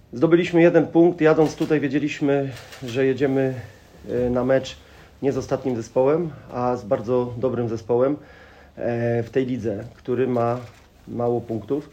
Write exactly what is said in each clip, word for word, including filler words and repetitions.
Zdobyliśmy jeden punkt. Jadąc tutaj wiedzieliśmy, że jedziemy na mecz nie z ostatnim zespołem, a z bardzo dobrym zespołem w tej lidze, który ma mało punktów.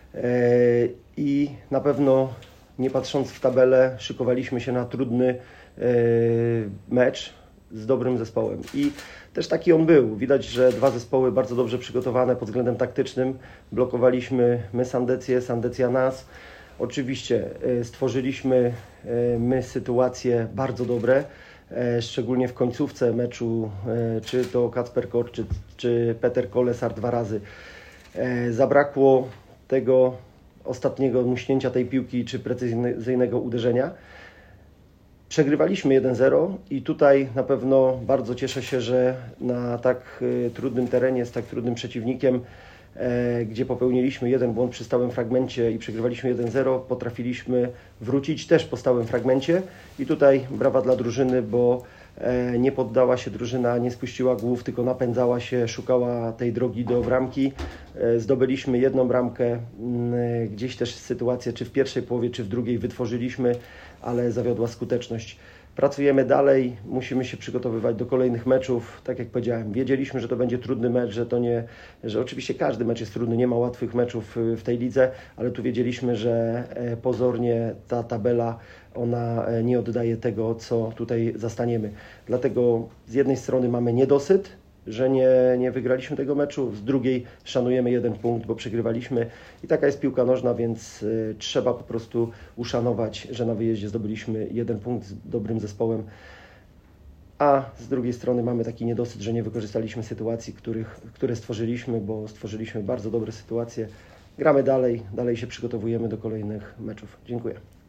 I na pewno, nie patrząc w tabelę, szykowaliśmy się na trudny mecz z dobrym zespołem. I też taki on był. Widać, że dwa zespoły bardzo dobrze przygotowane pod względem taktycznym. Blokowaliśmy my Sandecję, Sandecja nas. Oczywiście stworzyliśmy my sytuacje bardzo dobre, szczególnie w końcówce meczu, czy to Kacper Kocz, czy, czy Peter Kolesar dwa razy. Zabrakło tego ostatniego muśnięcia tej piłki, czy precyzyjnego uderzenia. Przegrywaliśmy jeden zero i tutaj na pewno bardzo cieszę się, że na tak trudnym terenie, z tak trudnym przeciwnikiem, gdzie popełniliśmy jeden błąd przy stałym fragmencie i przegrywaliśmy jeden zero, potrafiliśmy wrócić też po stałym fragmencie i tutaj brawa dla drużyny, bo nie poddała się drużyna, nie spuściła głów, tylko napędzała się, szukała tej drogi do bramki. Zdobyliśmy jedną bramkę, gdzieś też sytuację, czy w pierwszej połowie, czy w drugiej wytworzyliśmy, ale zawiodła skuteczność. Pracujemy dalej, musimy się przygotowywać do kolejnych meczów. Tak jak powiedziałem, wiedzieliśmy, że to będzie trudny mecz, że to nie, że oczywiście każdy mecz jest trudny, nie ma łatwych meczów w tej lidze, ale tu wiedzieliśmy, że pozornie ta tabela, ona nie oddaje tego, co tutaj zastaniemy. Dlatego z jednej strony mamy niedosyt, że nie, nie wygraliśmy tego meczu, z drugiej szanujemy jeden punkt, bo przegrywaliśmy i taka jest piłka nożna, więc y, trzeba po prostu uszanować, że na wyjeździe zdobyliśmy jeden punkt z dobrym zespołem, a z drugiej strony mamy taki niedosyt, że nie wykorzystaliśmy sytuacji, których, które stworzyliśmy, bo stworzyliśmy bardzo dobre sytuacje. Gramy dalej, dalej się przygotowujemy do kolejnych meczów. Dziękuję.